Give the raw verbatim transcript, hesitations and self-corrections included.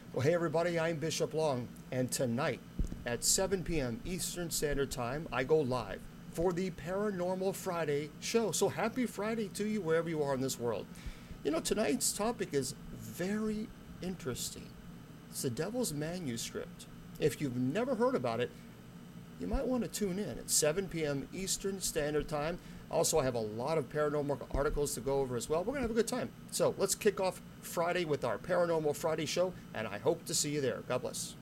Well, hey everybody, I'm Bishop Long, and tonight at seven p m. Eastern Standard Time, I go live for the Paranormal Friday show. So happy Friday to you wherever you are in this world. You know, tonight's topic is very interesting. It's the Devil's Manuscript. If you've never heard about it, you might want to tune in at seven p m. Eastern Standard Time. Also, I have a lot of paranormal articles to go over as well. We're going to have a good time. So let's kick off Friday with our Paranormal Friday show, and I hope to see you there. God bless.